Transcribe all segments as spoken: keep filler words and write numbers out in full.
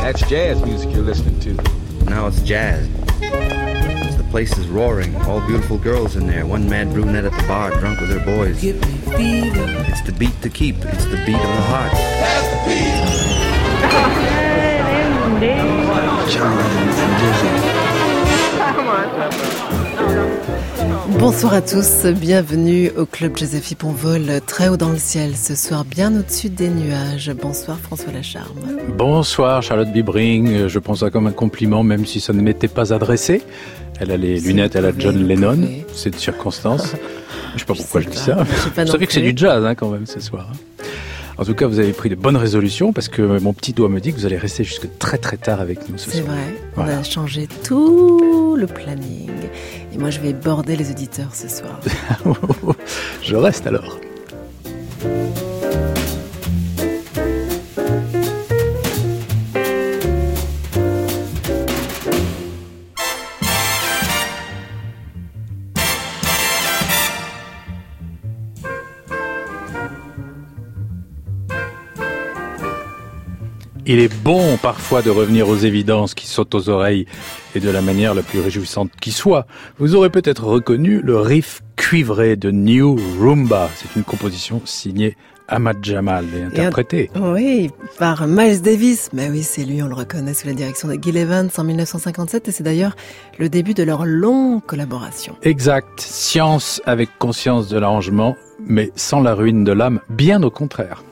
That's jazz music you're listening to. Now it's jazz. The place is roaring. All beautiful girls in there. One mad brunette at the bar, drunk with her boys. Give me fever. It's the beat to keep. It's the beat of the heart. That's the beat. Bonsoir à tous, bienvenue au Club Joseph. On vole très haut dans le ciel ce soir, bien au-dessus des nuages. Bonsoir François Lacharme. Bonsoir Charlotte Bibring, je pense ça comme un compliment même si ça ne m'était pas adressé. Elle a les lunettes à la John Lennon, c'est de circonstance. Je sais pas pourquoi je, je dis ça. Vous savez que c'est du jazz hein, quand même ce soir. En tout cas, vous avez pris de bonnes résolutions parce que mon petit doigt me dit que vous allez rester jusque très très tard avec nous ce c'est soir. C'est vrai, voilà. On a changé tout le planning. Et moi, je vais border les auditeurs ce soir. Je reste alors. Il est bon parfois de revenir aux évidences qui sautent aux oreilles et de la manière la plus réjouissante qui soit. Vous aurez peut-être reconnu le riff cuivré de New Rumba. C'est une composition signée Ahmad Jamal et interprétée. Et un... Oui, par Miles Davis. Mais oui, c'est lui, on le reconnaît sous la direction de Gil Evans en dix-neuf cent cinquante-sept et c'est d'ailleurs le début de leur longue collaboration. Exact. Science avec conscience de l'arrangement, mais sans la ruine de l'âme, bien au contraire.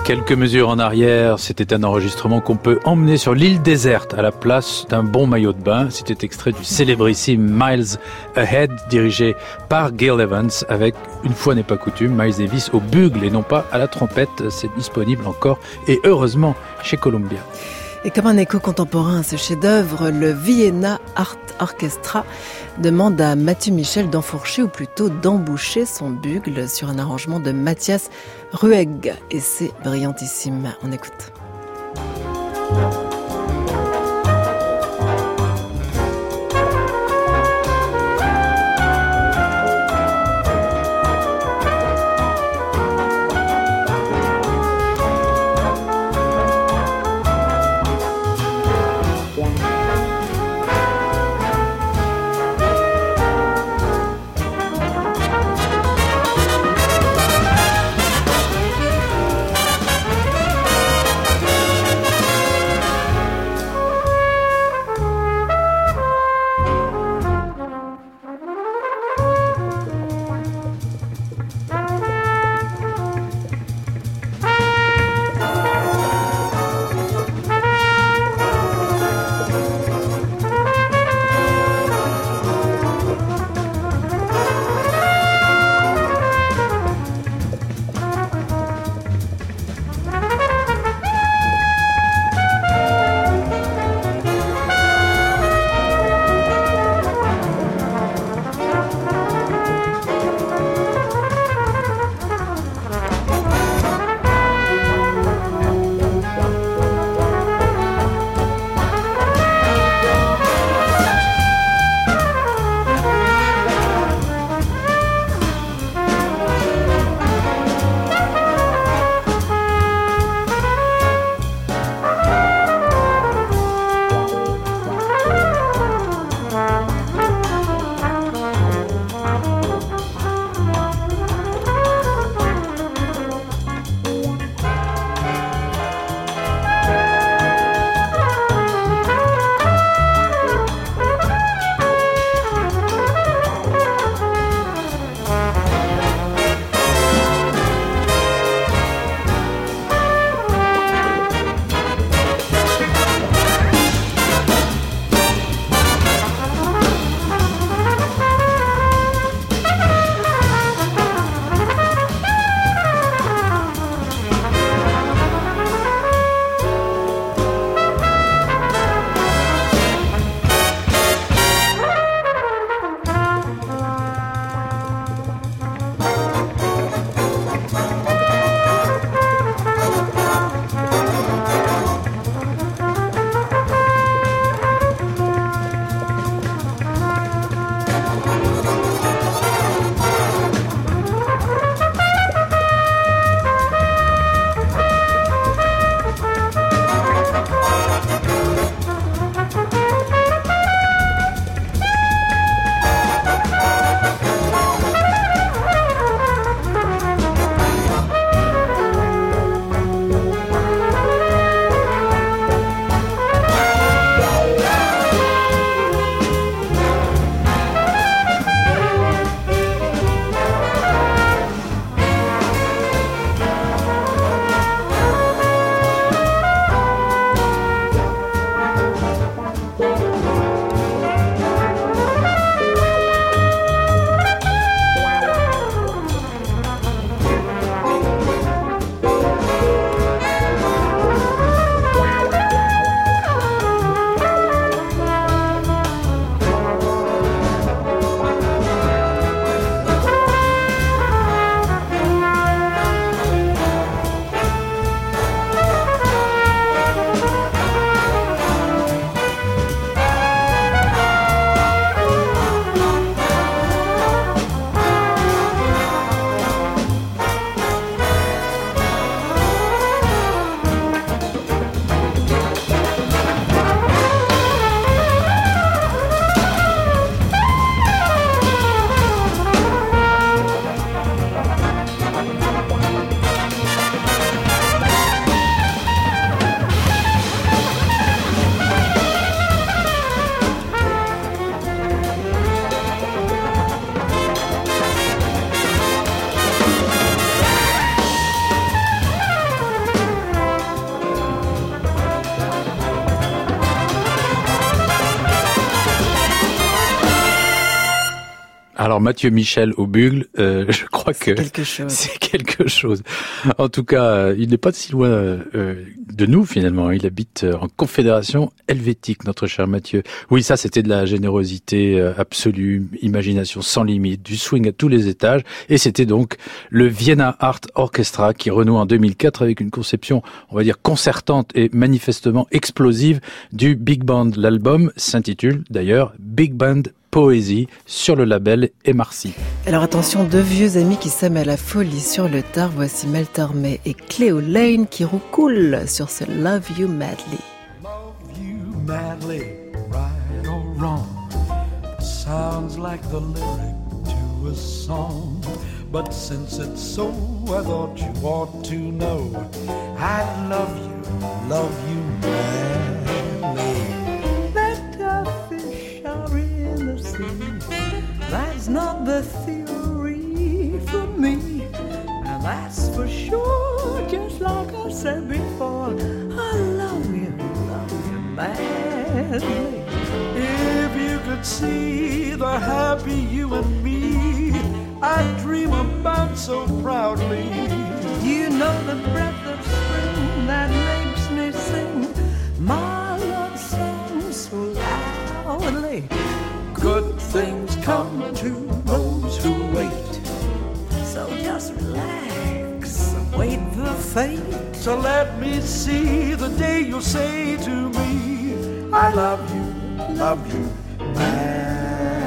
Quelques mesures en arrière, c'était un enregistrement qu'on peut emmener sur l'île déserte à la place d'un bon maillot de bain. C'était extrait du célébrissime Miles Ahead, dirigé par Gil Evans, avec, une fois n'est pas coutume, Miles Davis au bugle et non pas à la trompette. C'est disponible encore, et heureusement, chez Columbia. Et comme un écho contemporain à ce chef-d'œuvre, le Vienna Art Orchestra demande à Mathieu Michel d'enfourcher ou plutôt d'emboucher son bugle sur un arrangement de Mathias Ruegg. Et c'est brillantissime. On écoute. Alors Mathieu Michel au bugle, euh, je crois c'est que quelque chose. c'est quelque chose. En tout cas, euh, il n'est pas si loin euh, de nous finalement. Il habite en Confédération helvétique, notre cher Mathieu. Oui, ça c'était de la générosité euh, absolue, imagination sans limite, du swing à tous les étages. Et c'était donc le Vienna Art Orchestra qui renoue en deux mille quatre avec une conception, on va dire, concertante et manifestement explosive du Big Band. L'album s'intitule d'ailleurs Big Band Poésie sur le label Emarcy. Alors attention, deux vieux amis qui s'aiment à la folie sur le tard. Voici Mel Tormé et Cléo Lane qui roucoulent sur ce Love You Madly. Love you madly, right or wrong. Sounds like the lyric to a song. But since it's so, I thought you ought to know I love you, love you madly. That the fish are in the sea. That's not the theory for me. And that's for sure, just like I said before. I love you, love you madly. If you could see the happy you and me I dream about so proudly. You know the breath of spring that makes me sing my love song so loudly. Good things come to those who wait. So just relax and wait for fate. So let me see the day you'll say to me I love you, love you, madly.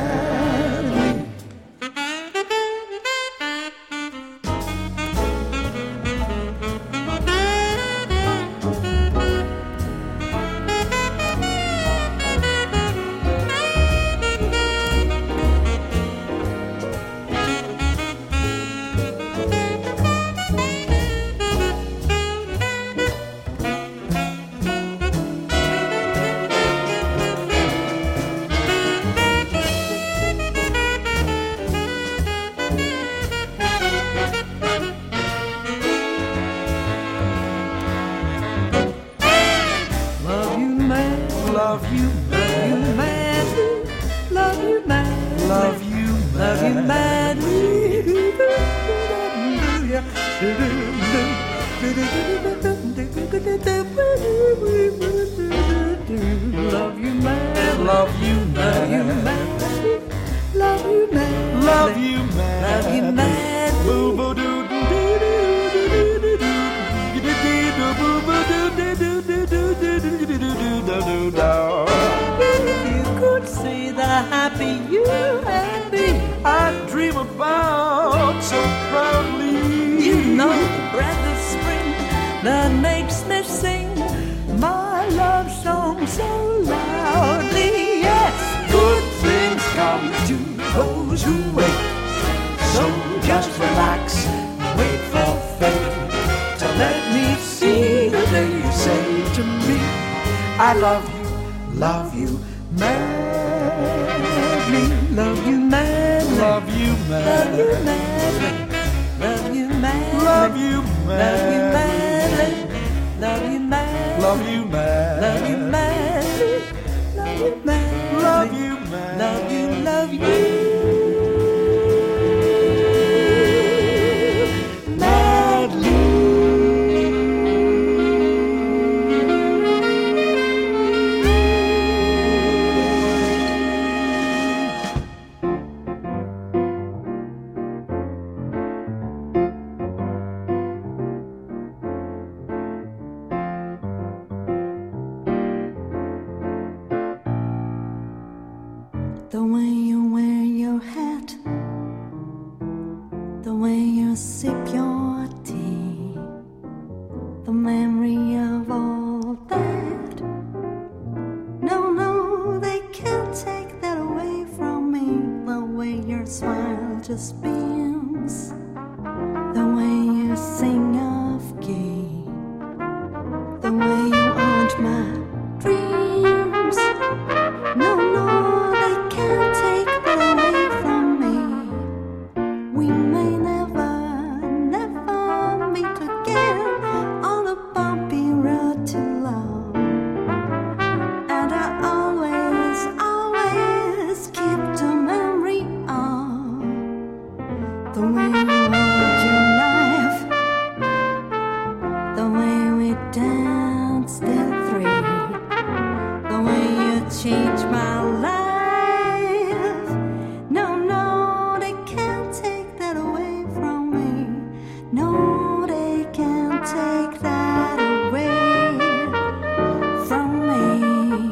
I love you, love you madly, love you madly, love you madly, love you madly, love you madly, love you madly, love you madly, love you madly, love you madly, love you madly, love you, love you. The way you wear your hat, the way you sip your tea, the memory of all that. No, no, they can't take that away from me. The way your smile just beams, the way you sing of key, the way you haunt my dreams. No, no, they can't take that away from me. We may never, never meet again on a bumpy road to love. And I always, always keep the memory of way we danced till three, the way you changed my life. No, no, they can't take that away from me. No, they can't take that away from me.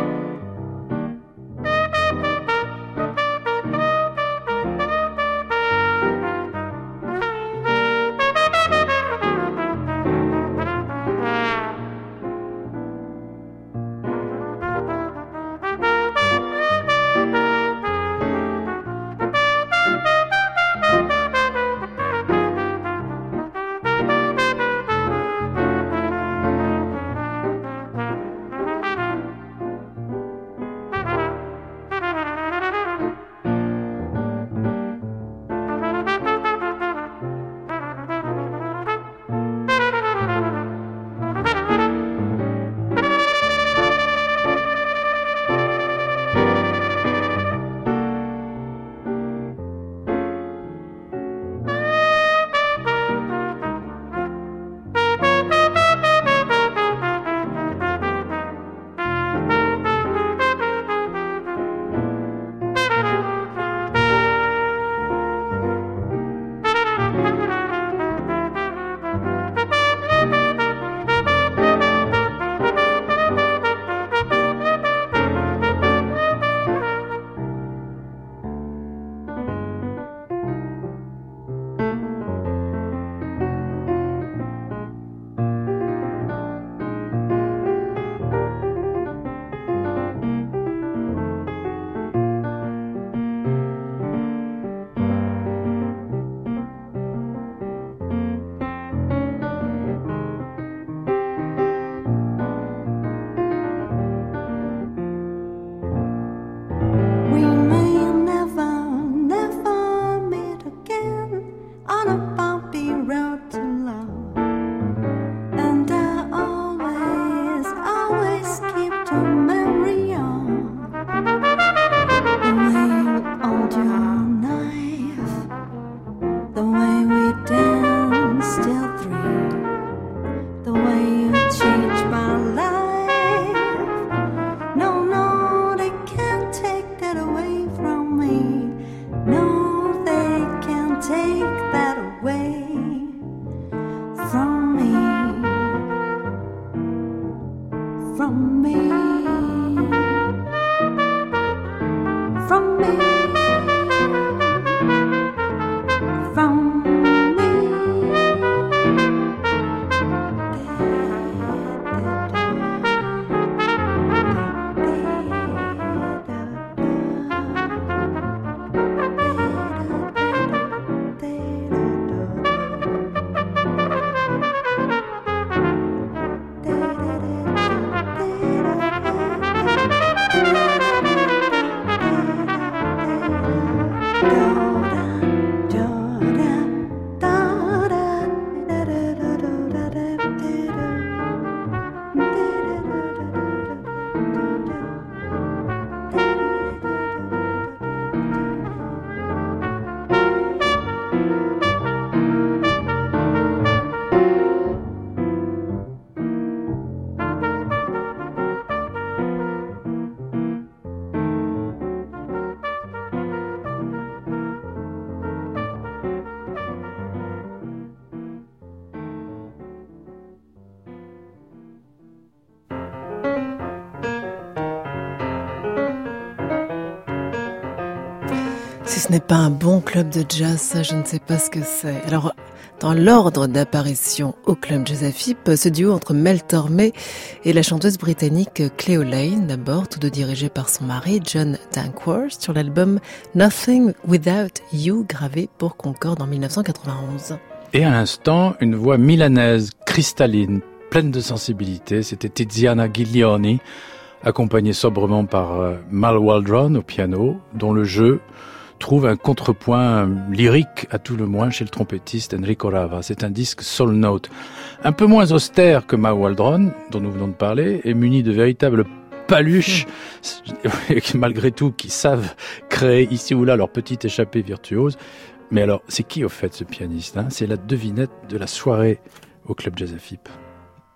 Si ce n'est pas un bon club de jazz, ça, je ne sais pas ce que c'est. Alors, dans l'ordre d'apparition au club Jazz Afip, ce duo entre Mel Tormé et la chanteuse britannique Cleo Laine, d'abord, tous deux dirigés par son mari, John Dankworth, sur l'album Nothing Without You, gravé pour Concorde en dix-neuf cent quatre-vingt-onze. Et à l'instant, une voix milanaise, cristalline, pleine de sensibilité, c'était Tiziana Giglioni, accompagnée sobrement par euh, Mal Waldron au piano, dont le jeu trouve un contrepoint lyrique à tout le moins chez le trompettiste Enrico Rava. C'est un disque soul note, un peu moins austère que Mal Waldron, dont nous venons de parler, et muni de véritables paluches, malgré tout, qui savent créer ici ou là leur petite échappée virtuose. Mais alors, c'est qui au fait ce pianiste, hein ? C'est la devinette de la soirée au Club Jazz Afip.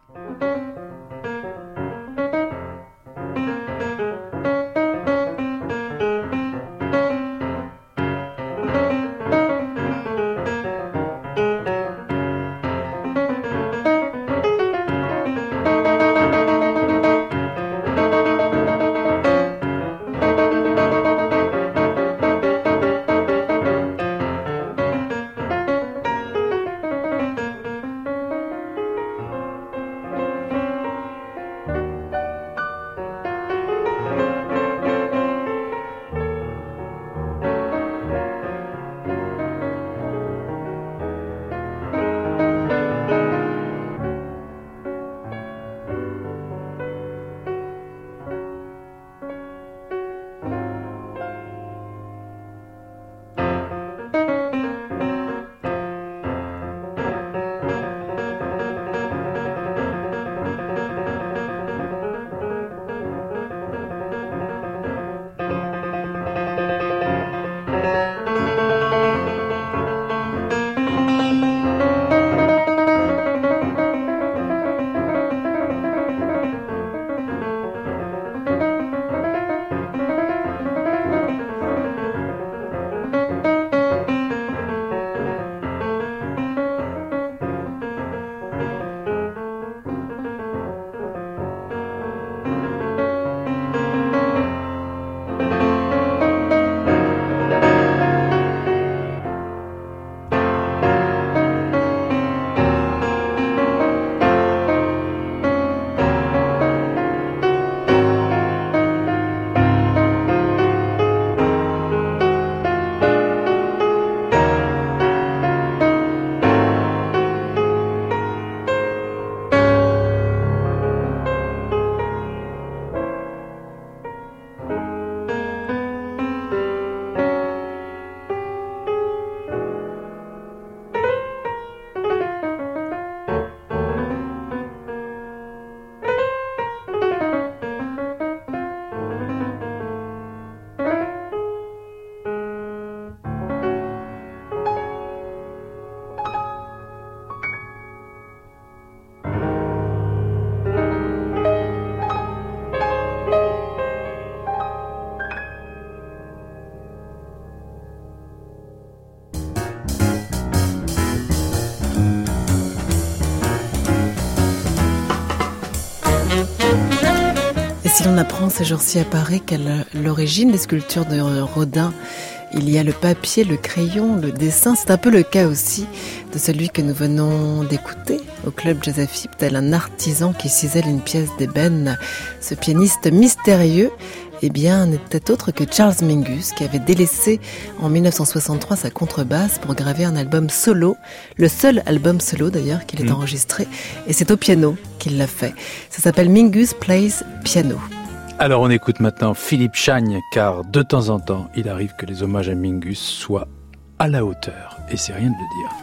Si l'on apprend ces jours-ci à Paris qu'à l'origine des sculptures de Rodin, il y a le papier, le crayon, le dessin, c'est un peu le cas aussi de celui que nous venons d'écouter au Club Jazz Afib, tel un artisan qui cisèle une pièce d'ébène. Ce pianiste mystérieux, eh bien, n'était autre que Charles Mingus, qui avait délaissé en dix-neuf cent soixante-trois sa contrebasse pour graver un album solo, le seul album solo d'ailleurs qu'il ait mmh. enregistré, et c'est au piano qu'il l'a fait. Ça s'appelle Mingus Plays Piano. Alors on écoute maintenant Philippe Chagne, car de temps en temps, il arrive que les hommages à Mingus soient à la hauteur, et c'est rien de le dire.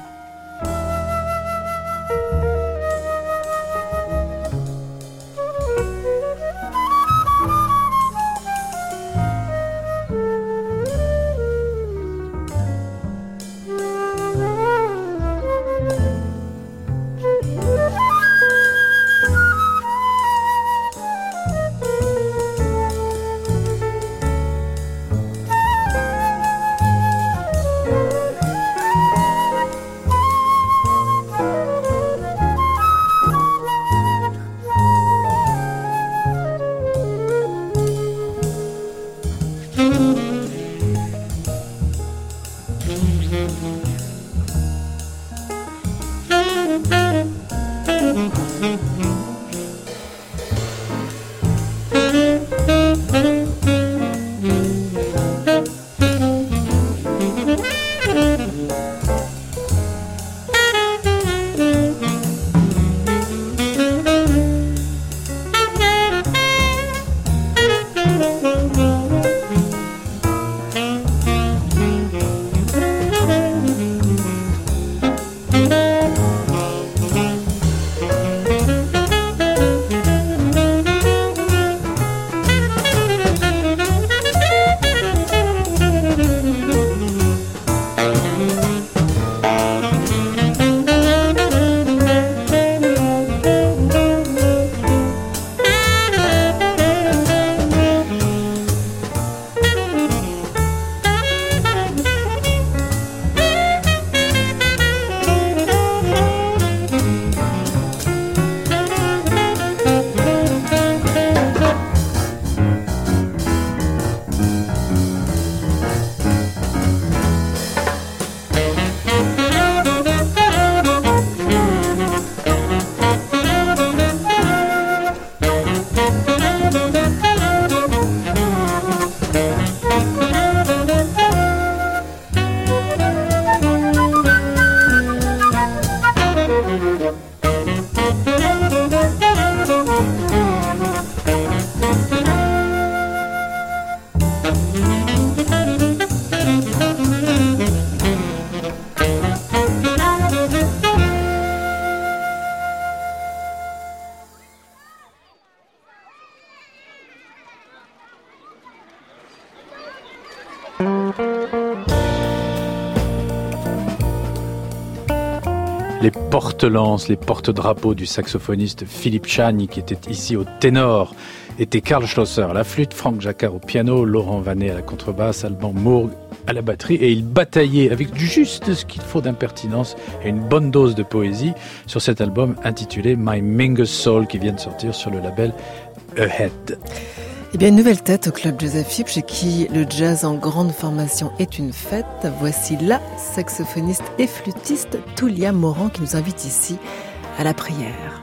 Les porte-lances, les porte-drapeaux du saxophoniste Philippe Chani, qui était ici au ténor, étaient Karl Schlosser à la flûte, Frank Jacquard au piano, Laurent Vanet à la contrebasse, Alban Mourgue à la batterie, et ils bataillaient avec juste ce qu'il faut d'impertinence et une bonne dose de poésie sur cet album intitulé My Mingus Soul, qui vient de sortir sur le label Ahead. Eh bien, une nouvelle tête au Club Joseph Fipp, chez qui le jazz en grande formation est une fête. Voici la saxophoniste et flûtiste Tulia Moran qui nous invite ici à la prière.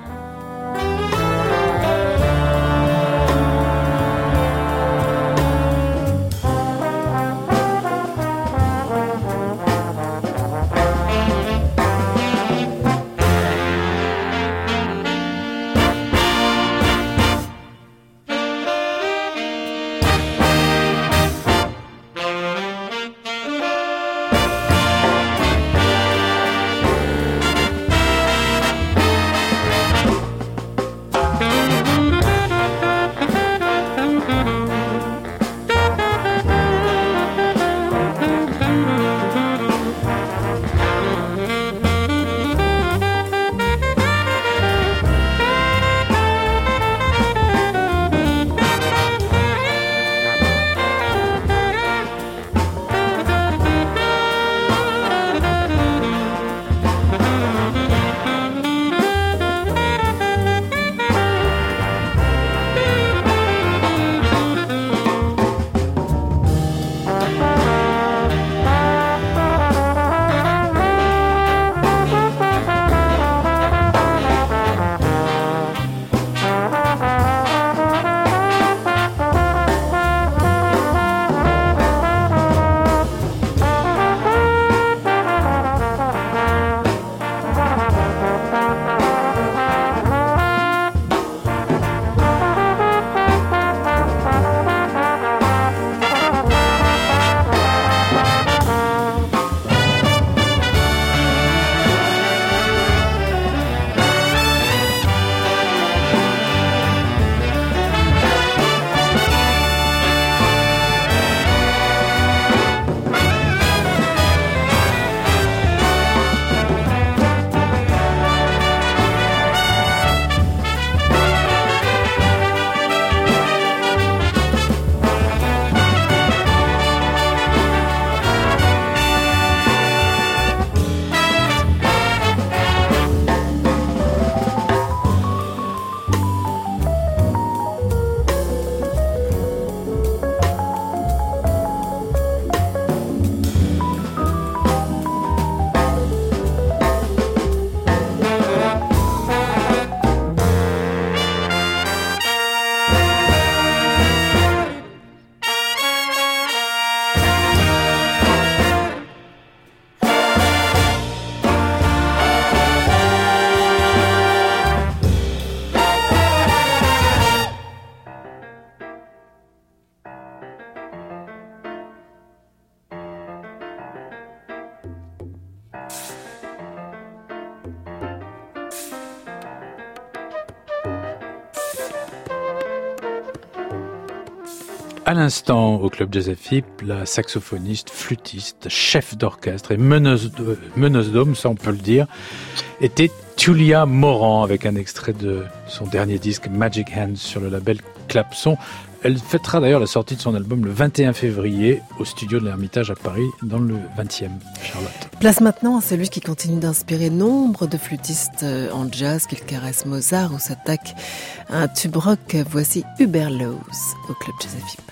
À l'instant, au Club Joseph Fipp, la saxophoniste, flûtiste, chef d'orchestre et meneuse, de, meneuse d'hommes, ça on peut le dire, était Tulia Moran, avec un extrait de son dernier disque Magic Hands sur le label Clapson. Elle fêtera d'ailleurs la sortie de son album le vingt et un février au studio de l'Ermitage à Paris, dans le vingtième, Charlotte. Place maintenant à celui qui continue d'inspirer nombre de flûtistes en jazz, qu'il caresse Mozart ou s'attaque à un tube rock. Voici Hubert Laws au Club Joseph Fipp.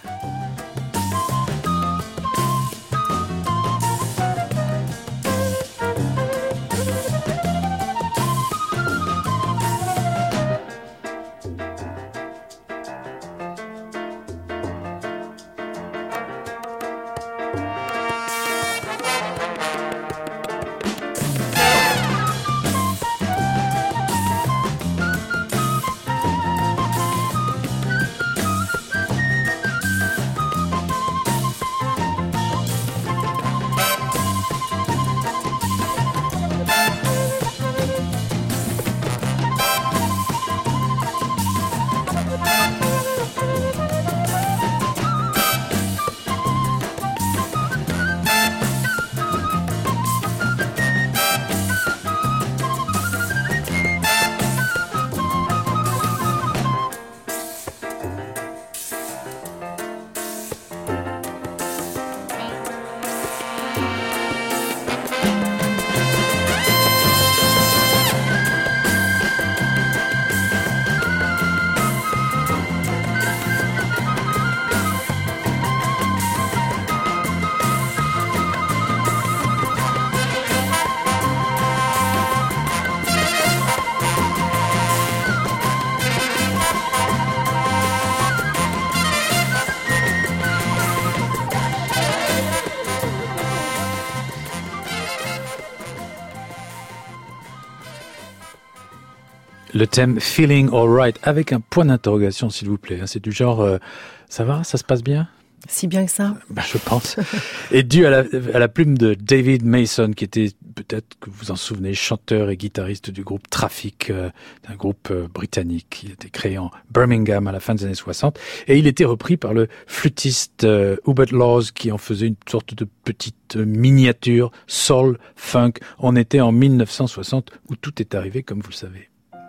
Le thème Feeling Alright, avec un point d'interrogation, s'il vous plaît. C'est du genre, euh, ça va, ça se passe bien? Si bien que ça. Ben, je pense. Et dû à la, à la plume de David Mason, qui était, peut-être que vous vous en souvenez, chanteur et guitariste du groupe Traffic, euh, un groupe euh, britannique qui a été créé en Birmingham à la fin des années soixante. Et il était repris par le flûtiste euh, Hubert Laws, qui en faisait une sorte de petite miniature soul, funk. On était en mille neuf cent soixante, où tout est arrivé, comme vous le savez.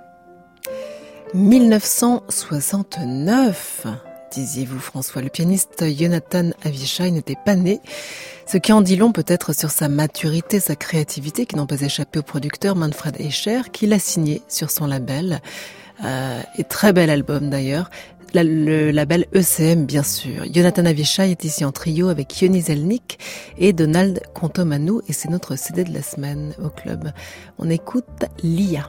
mille neuf cent soixante-neuf, disiez-vous François. Le pianiste Jonathan Avishai n'était pas né, ce qui en dit long peut-être sur sa maturité, sa créativité, qui n'ont pas échappé au producteur Manfred Escher, qui l'a signé sur son label, euh, et très bel album d'ailleurs, la, le label E C M bien sûr. Jonathan Avishai est ici en trio avec Yoni Zelnik et Donald Contomanou, et c'est notre C D de la semaine au club. On écoute Lia.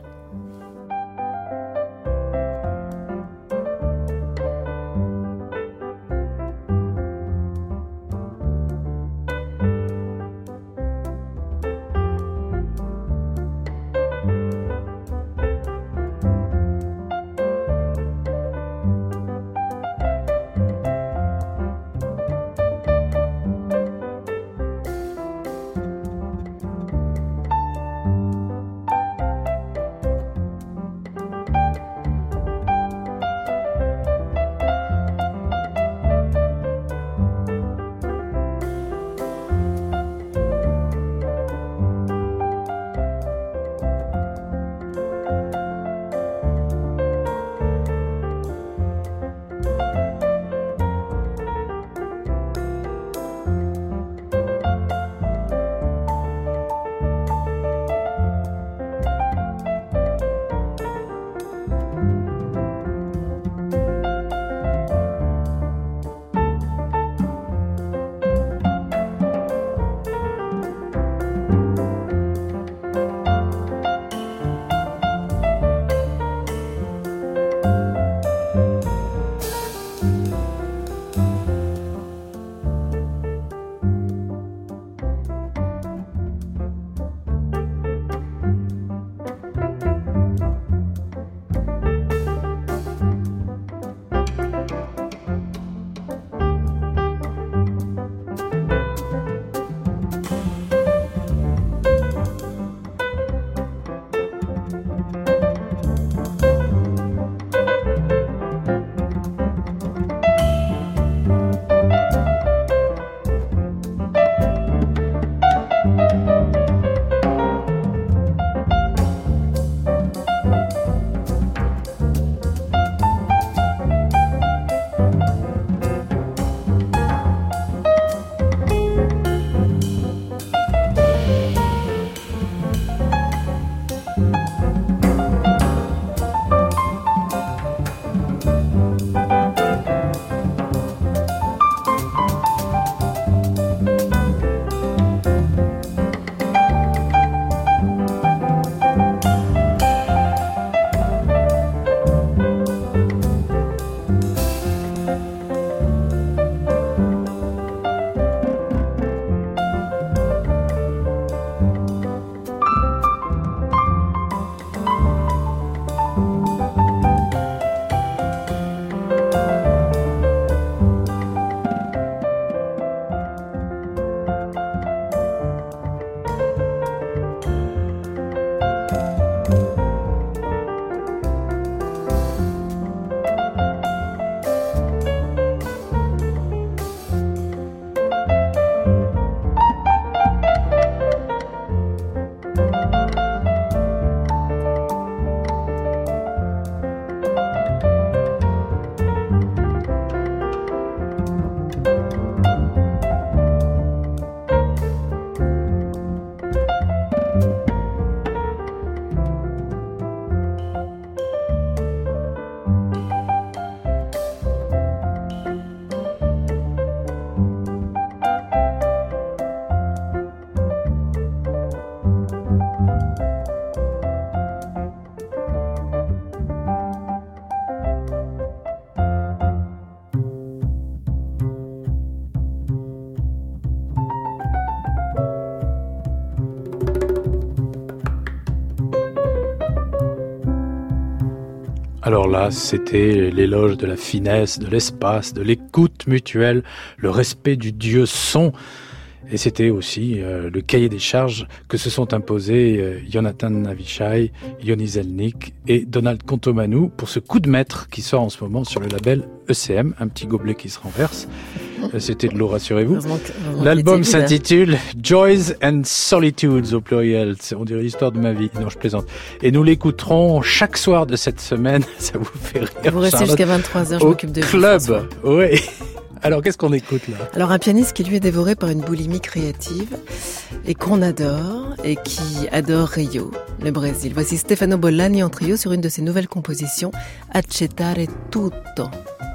Alors là, c'était l'éloge de la finesse, de l'espace, de l'écoute mutuelle, le respect du dieu son. Et c'était aussi euh, le cahier des charges que se sont imposés euh, Jonathan Avishai, Yoni Zelnik et Donald Contomanou pour ce coup de maître qui sort en ce moment sur le label E C M, un petit gobelet qui se renverse. Euh, c'était de l'eau, rassurez-vous. L'album s'intitule Joys and Solitudes au pluriel. On dirait l'histoire de ma vie. Non, je plaisante. Et nous l'écouterons chaque soir de cette semaine. Ça vous fait rire. Vous restez jusqu'à vingt-trois heures, je m'occupe de vous. Club, oui. Alors, qu'est-ce qu'on écoute là ? Alors, un pianiste qui lui est dévoré par une boulimie créative et qu'on adore et qui adore Rio, le Brésil. Voici Stefano Bollani en trio sur une de ses nouvelles compositions, Accettare tutto.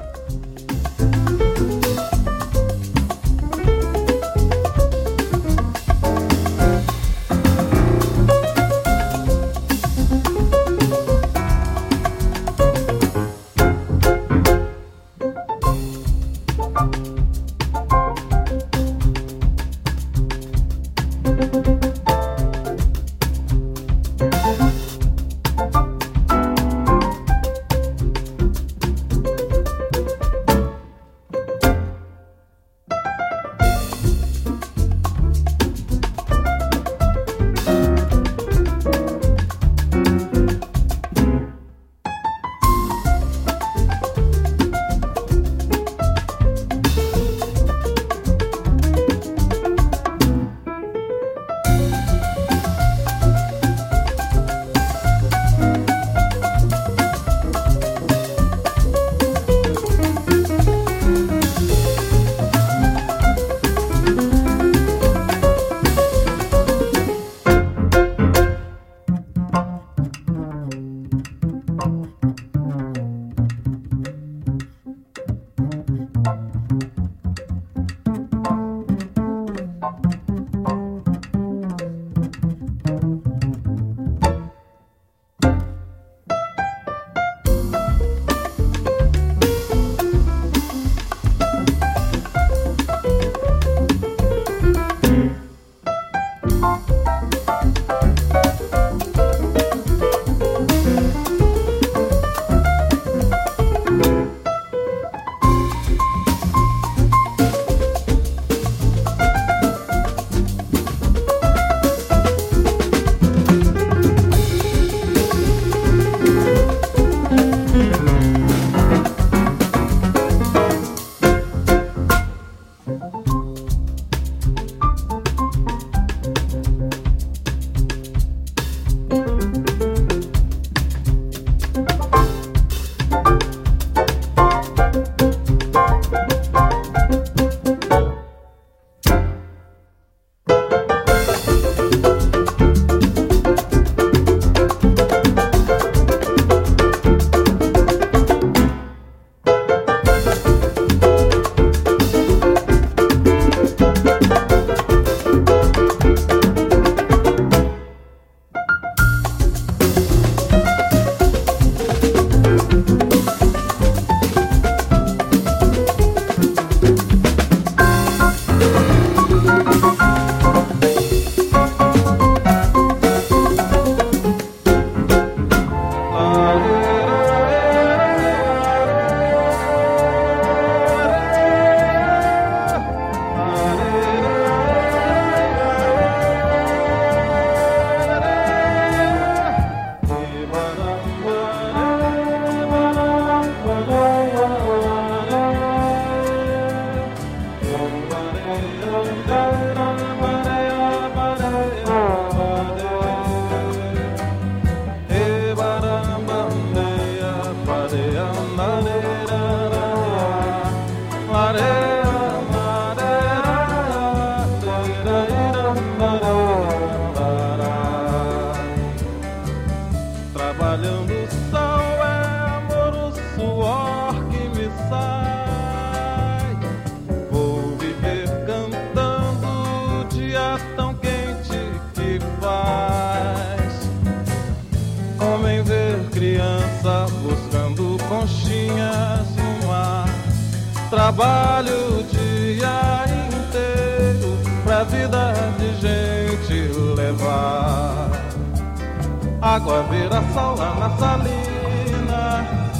Trabalho o dia inteiro pra vida de gente levar. Água vira sol lá na salina,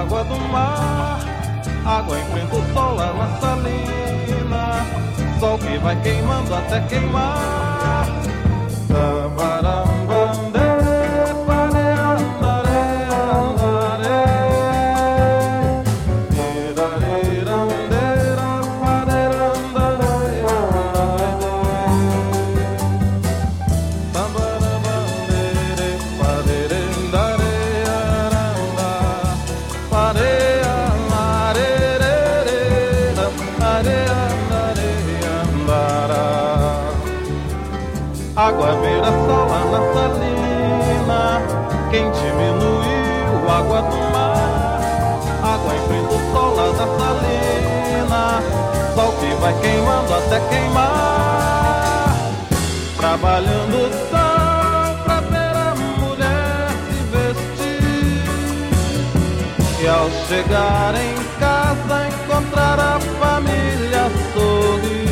água do mar. Água enfrenta o sol lá na salina, sol que vai queimando até queimar. Água beira sol lá na salina, quem diminuiu água do mar. Água enfrenta o sol lá da salina, sol que vai queimando até queimar. Trabalhando o sol pra ver a mulher se vestir, e ao chegar em casa encontrar a família sorrir.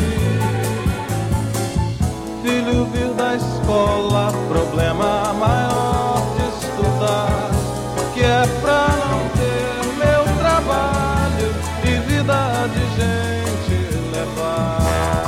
Filho vir da escola, problema maior de estudar, que é pra não ter meu trabalho e vida de gente levar.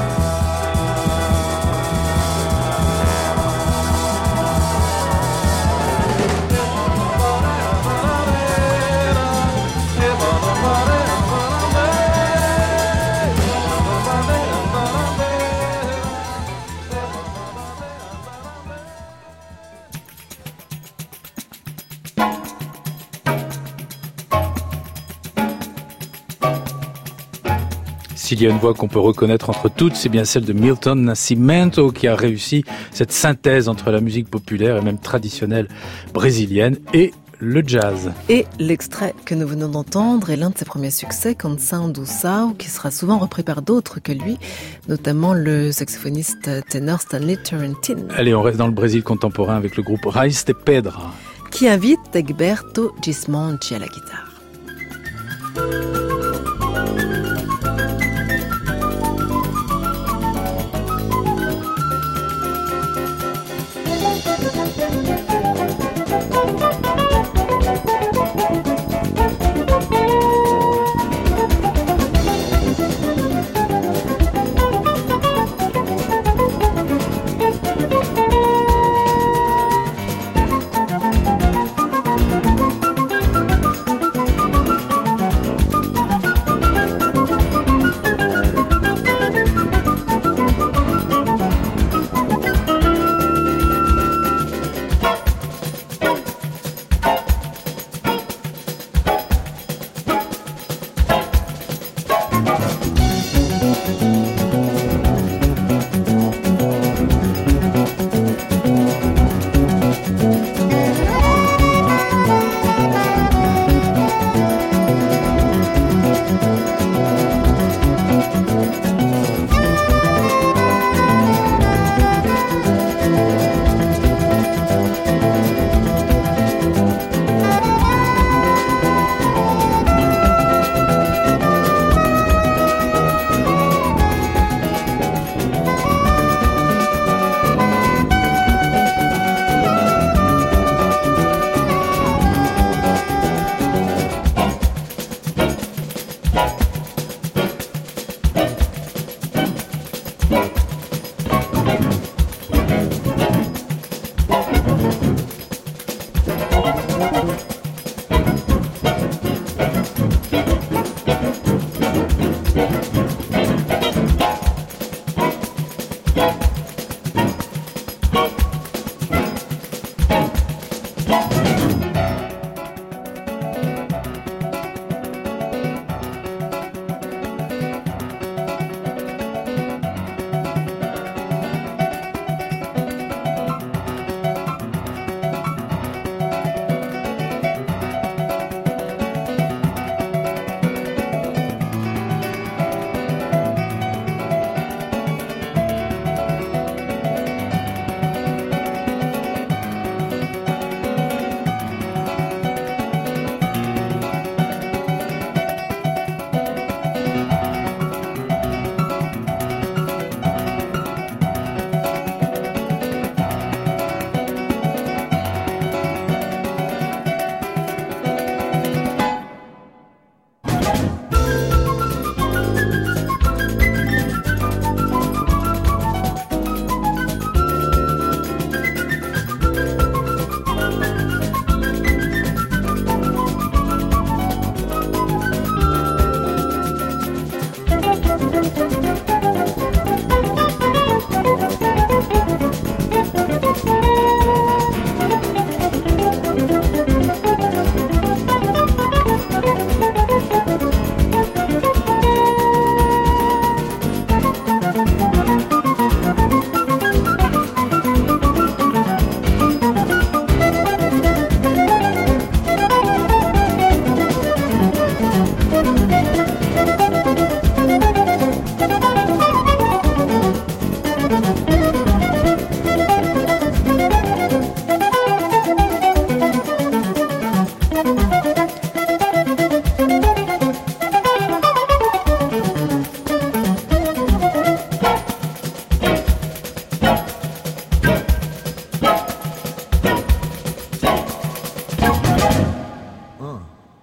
S'il y a une voix qu'on peut reconnaître entre toutes, c'est bien celle de Milton Nascimento, qui a réussi cette synthèse entre la musique populaire et même traditionnelle brésilienne et le jazz. Et l'extrait que nous venons d'entendre est l'un de ses premiers succès, Canção do Sal, qui sera souvent repris par d'autres que lui, notamment le saxophoniste ténor Stanley Turrentine. Allez, on reste dans le Brésil contemporain avec le groupe Raiz de Pedra, qui invite Egberto Gismonti à la guitare.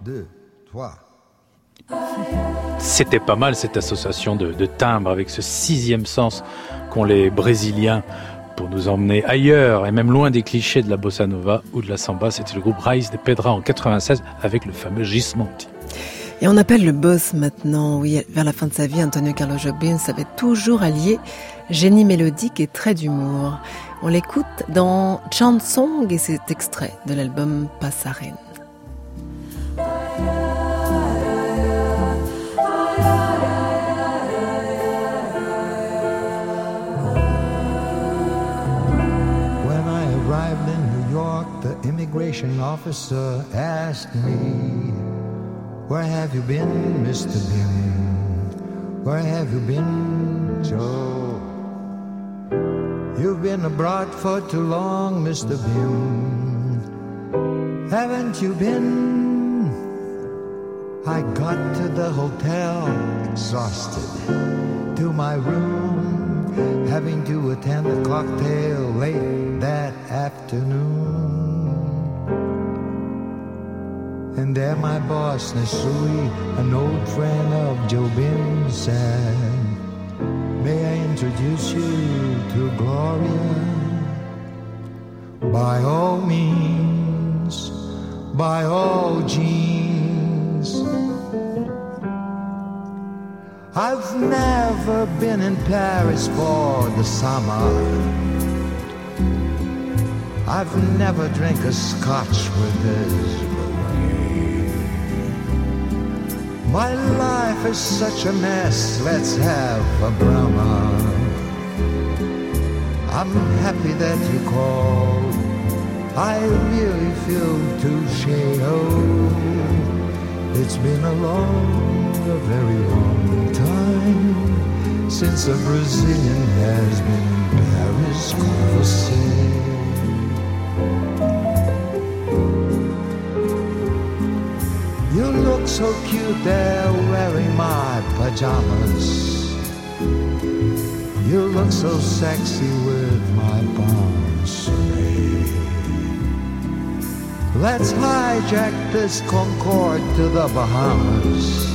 deux, trois. C'était pas mal cette association de, de timbres avec ce sixième sens qu'ont les Brésiliens pour nous emmener ailleurs et même loin des clichés de la bossa nova ou de la samba. C'était le groupe Raíz de Pedra en quatre-vingt-seize avec le fameux Gismonti. Et on appelle le boss maintenant. Oui, vers la fin de sa vie, Antonio Carlos Jobim savait toujours allier génie mélodique et trait d'humour. On l'écoute dans Chanson et cet extrait de l'album Passarine. Arrived in New York, the immigration officer asked me, where have you been, Mister Bim? Where have you been, Joe? You've been abroad for too long, Mister Bim. Haven't you been? I got to the hotel, exhausted, to my room, having to attend a cocktail late that afternoon. And there my boss, Nesui, an old friend of Jobim, said, may I introduce you to Gloria? By all means, by all genes. I've never been in Paris for the summer. I've never drank a scotch with this bouquet. My life is such a mess, let's have a Brahma. I'm happy that you called, I really feel touché. Oh, it's been a long, a very long time since a Brazilian has been in Paris, conversé. You look so cute there wearing my pajamas. You look so sexy with my bonsoleil. Let's hijack this Concorde to the Bahamas.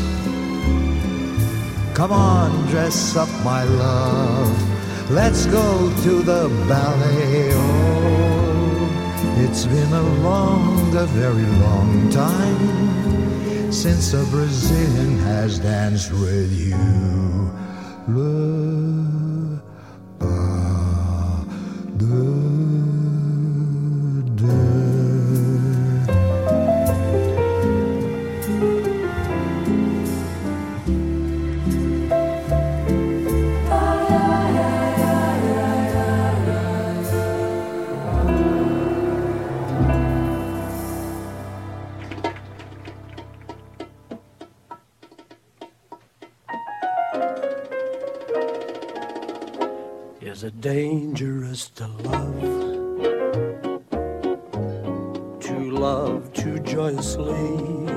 Come on, dress up my love. Let's go to the ballet. Oh, it's been a long, a very long time since a Brazilian has danced with you. Le pas de Is it dangerous to love? To love too joyously?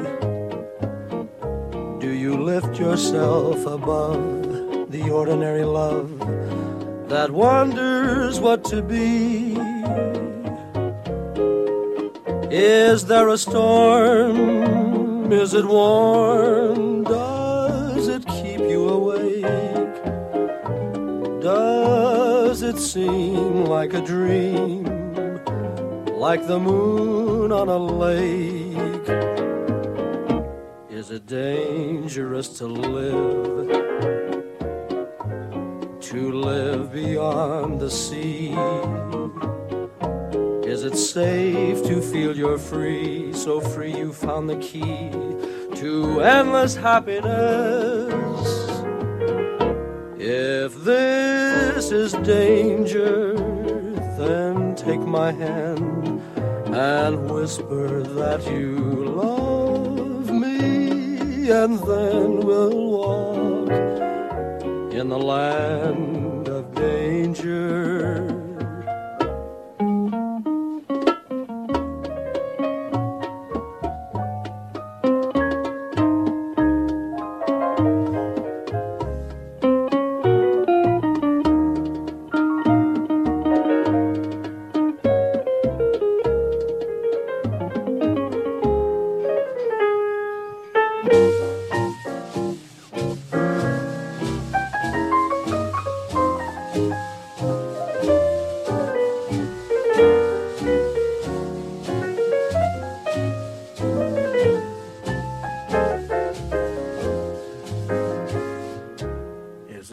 Do you lift yourself above the ordinary love that wonders what to be? Is there a storm? Is it warm? Does it keep you awake? Does it seem like a dream, like the moon on a lake? Is it dangerous to live, to live beyond the sea? Is it safe to feel you're free, so free you found the key to endless happiness? If this is danger, then take my hand and whisper that you love me, and then we'll walk in the land of danger.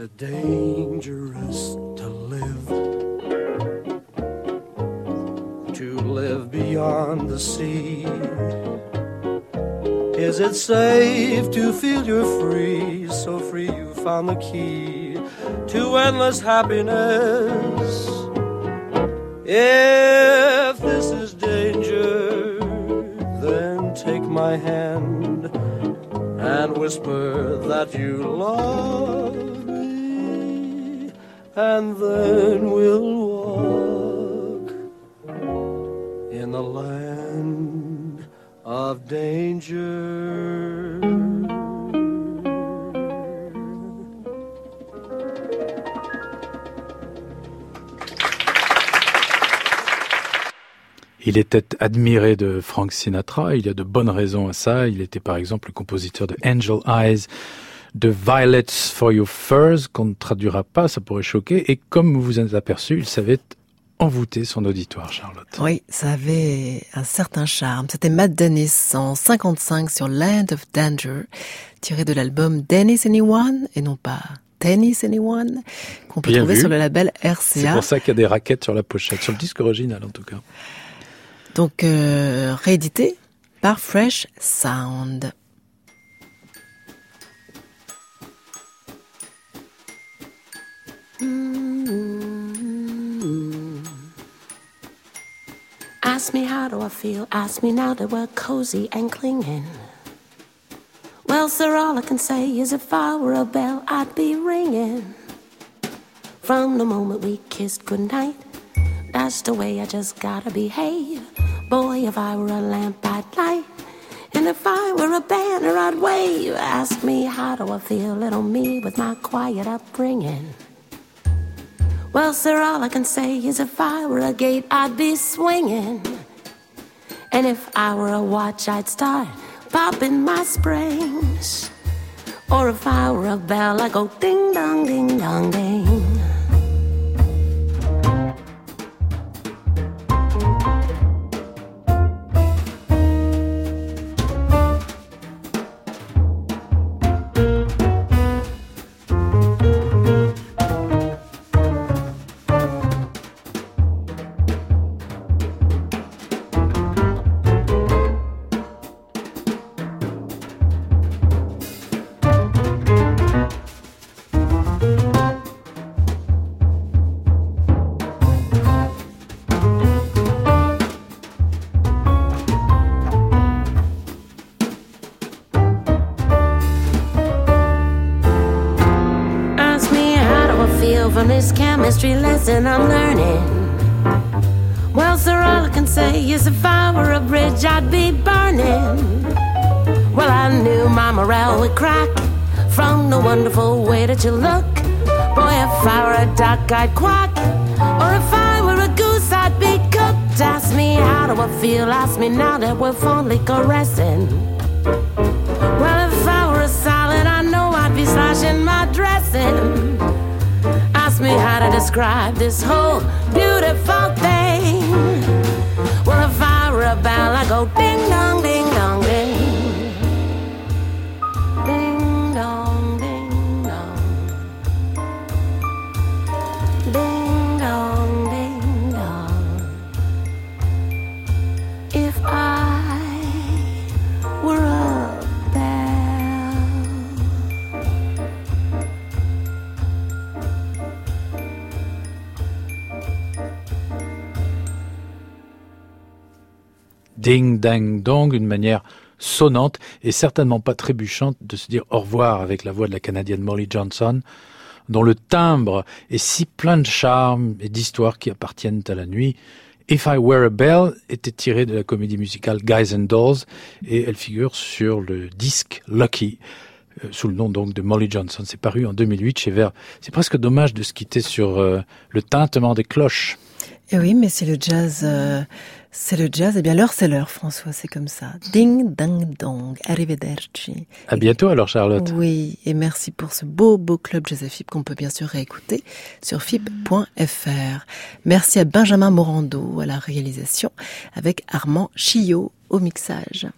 it dangerous to live? To live beyond the sea? Is it safe to feel you're free? So free you found the key to endless happiness. If this is danger, then take my hand and whisper that you love me, and then we'll walk in the land of danger. Il était admiré de Frank Sinatra, il y a de bonnes raisons à ça. Il était par exemple le compositeur de Angel Eyes, de Violets for Your Furs, qu'on ne traduira pas, ça pourrait choquer. Et comme vous vous en êtes aperçu, il savait envoûter son auditoire, Charlotte. Oui, ça avait un certain charme. C'était Matt Dennis en cinquante-cinq sur Land of Danger, tiré de l'album Dennis Anyone, et non pas Tennis Anyone, qu'on peut Bien trouver vu. sur le label R C A. C'est pour ça qu'il y a des raquettes sur la pochette, sur le disque original en tout cas. Donc euh, réédité par Fresh Sound. Mm-hmm. Ask me how do I feel, ask me now that we're cozy and clinging. Well, sir, all I can say is if I were a bell, I'd be ringing. From the moment we kissed goodnight, that's the way I just gotta behave. Boy, if I were a lamp, I'd light. And if I were a banner, I'd wave. Ask me, how do I feel, little me, with my quiet upbringing? Well, sir, all I can say is if I were a gate, I'd be swinging. And if I were a watch, I'd start popping my springs. Or if I were a bell, I'd go ding-dong, ding-dong, ding. From this chemistry lesson I'm learning. Well, sir, all I can say is if I were a bridge, I'd be burning. Well, I knew my morale would crack from the wonderful way that you look. Boy, if I were a duck, I'd quack. Or if I were a goose, I'd be cooked. Ask me, how do I feel? Ask me now that we're fondly caressing. Well, if I were a salad, I know I'd be slashing my dressing. Ask me how to describe this whole beautiful thing. Well, if I were a bell, I'd go ding dong, ding dong, ding. Ding dong, ding dong. Ding dong, ding dong. If I were a Ding dang dong, une manière sonnante et certainement pas trébuchante de se dire au revoir avec la voix de la Canadienne Molly Johnson, dont le timbre est si plein de charme et d'histoires qui appartiennent à la nuit. If I Were a Bell était tirée de la comédie musicale Guys and Dolls et elle figure sur le disque Lucky, euh, sous le nom donc de Molly Johnson. C'est paru en deux mille huit chez Verve. C'est presque dommage de se quitter sur euh, le tintement des cloches. Et oui, mais c'est le jazz, euh, c'est le jazz. Eh bien, l'heure, c'est l'heure, François, c'est comme ça. Ding, dang, dong, arrivederci. À bientôt alors, Charlotte. Oui, et merci pour ce beau, beau club Jazz F I P qu'on peut bien sûr réécouter sur F I P point F R. Merci à Benjamin Morando à la réalisation avec Armand Chillot au mixage.